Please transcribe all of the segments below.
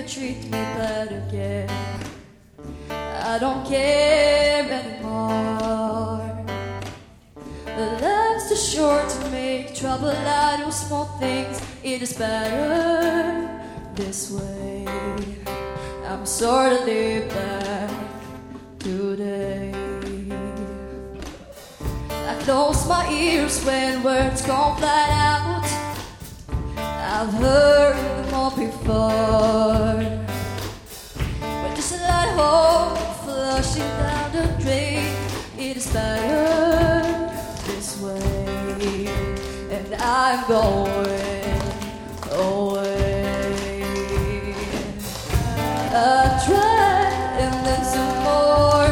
you treat me bad again. I don't care anymore. Life's too short to make trouble out of small things. It is better this way. I'm sort of laid back today. I close my ears when words come flat out. I've heard them all before. But just let hope flushing down the drain. It is better this way. And I'm going away. I tried and then some more.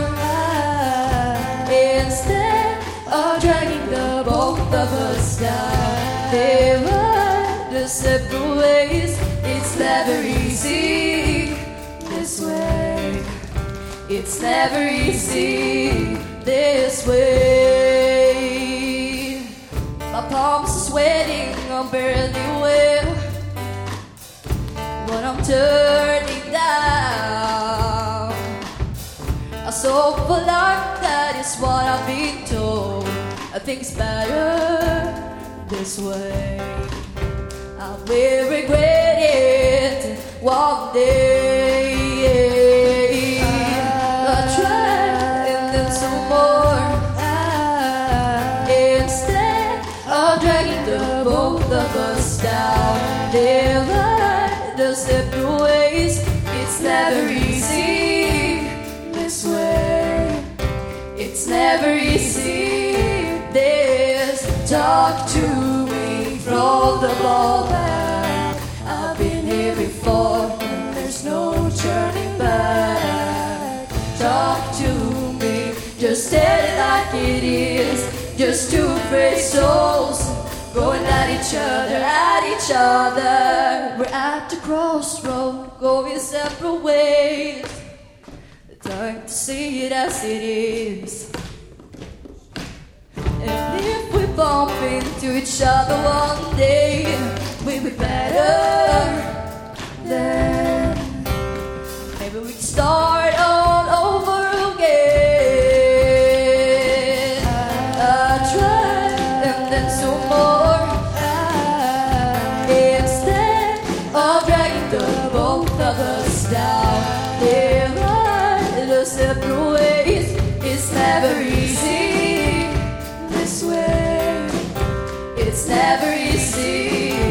Instead of dragging the both of us down, they were the separate ways. It's never easy this way. It's never easy this way. My palms are sweating, I'm barely well when I'm turning down. I so for life, that is what I've been told. I think it's better this way. I will regret it one day. I tried and then some more. Instead of dragging the both of us down, they were the separate ways. It's never easy this way. It's never easy this. Talk to me, throw the ball back. I've been here before and there's no turning back. Talk to me, just tell it like it is. Just two afraid souls going at each other, at each other. We're at the crossroad, going separate ways. Time to see it as it is. And if we bump into each other one day, we'll be better then. Maybe we can start all over again. I tried and then some more. Instead of dragging the both of us down, there are the separate ways. It's never easy this way. It's never easy